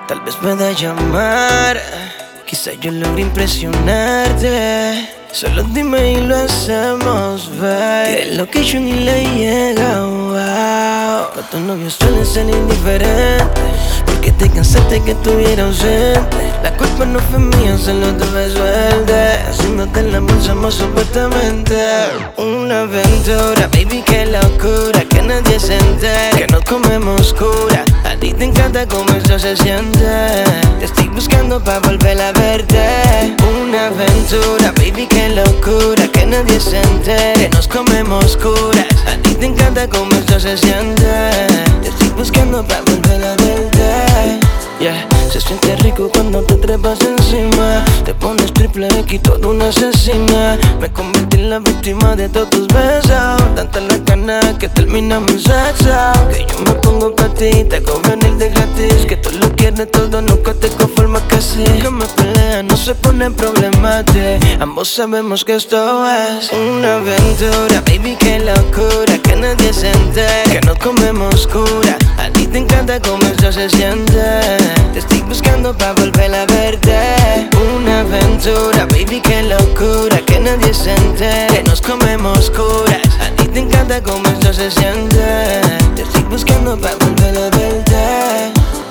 Tal vez pueda llamar, quizá yo logre impresionarte. Solo dime y lo hacemos, babe. Que location y le llega, wow. Con tu novio suele ser indiferente, porque te cansaste que estuviera ausente. La culpa no fue mía, solo tuve suerte. Haciéndote el amor somos supuestamente una aventura, baby, qué locura. Que nadie se entere, que nos comemos cura. A ti te encanta cómo esto se siente. Te estoy buscando pa' volver a verte. Una aventura, baby, qué locura. Que nadie se entere, que nos comemos curas. A ti te encanta cómo esto se siente. Te estoy buscando pa' volver a verte. Yeah, se siente rico cuando te trepas encima. Te pones triple X, toda una asesina. Me convertí en la víctima de todos tus besos. Tanta la gana que terminamos en sexo. Que yo me pongo pa' ti, te hago venir de gratis. Que tú lo quieres todo, nunca te conformas casi. Que me pelea, no se pone problemático. Ambos sabemos que esto es una aventura, baby, qué locura. Que nadie se entere, que nos comemos cura. A ti te encanta cómo esto se siente. Te estoy buscando pa' volver a verte. Una aventura, baby, qué locura. Que nadie se entere, que nos comemos curas. A ti te encanta cómo esto se siente. Te estoy buscando pa' volver a verte.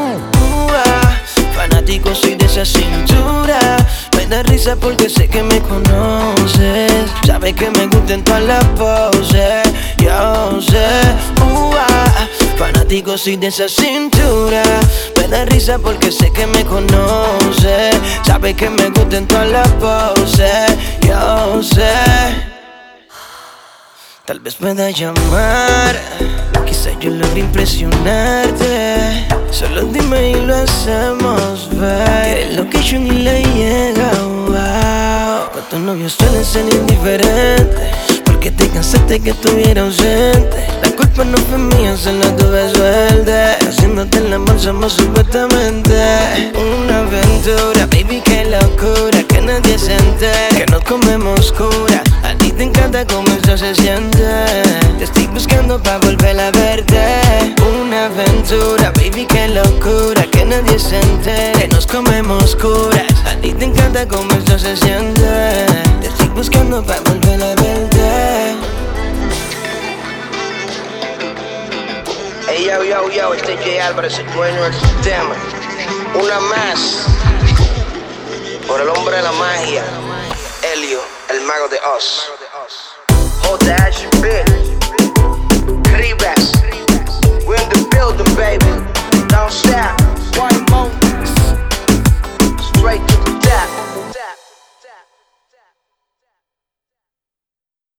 Fanático soy de esa cintura. Me da risa porque sé que me conoces. Sabes que me gustan todas las poses. Yo sé, fanático soy de esa cintura. Me da risa porque sé que me conoces. Sabes que me gustan todas las poses. Yo sé. Tal vez pueda llamar, quizá yo logre impresionarte. Solo dime y lo hacemos, babe. Que location y le llega, wow. Con tu novio suele ser indiferente, porque te cansaste que estuviera ausente. La culpa no fue mía, solo tuve suerte. Haciéndote el amor somos supuestamente una aventura, baby, qué locura. Que nadie se entere, que nos comemos cura. A ti te encanta cómo esto se siente. Te estoy buscando pa' volver a verte. Una aventura, baby, qué locura. Que nadie se entere, que nos comemos curas. A ti te encanta cómo esto se siente. Te estoy buscando pa' volver a verte. Hey, yo, este J Álvarez, el dueño del sistema. Una más por el hombre de la magia, Helio, el mago de Oz. J.H.B.